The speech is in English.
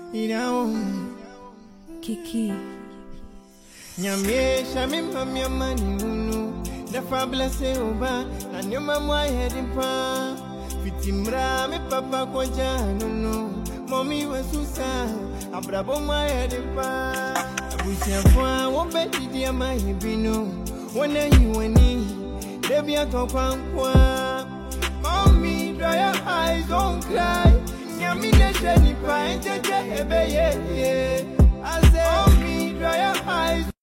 Kiki. Nyamie shami mami amani unu. The fabulous oba na nyuma mwa heading pa. Fitimra me papa kwa janu. Mommy we susa abrabo mwa heading pa. Abusia fwa wobeti dia mahibino. Wana hiwani debi akokwankwa. Mommy dry your eyes, don't cry. Nyamine sheni pa enjeje ebeye. I say mommy dry your eyes.